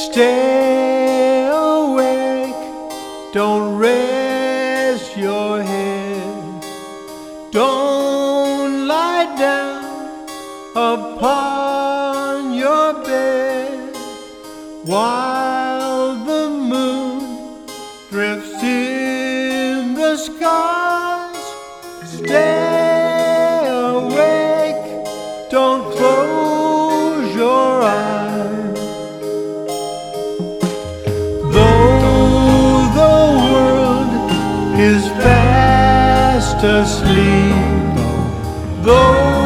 Stay awake, don't rest your head, don't lie down upon your bed while the moon drifts in the skies. Stay awake, don't close your eyes. Is fast asleep, though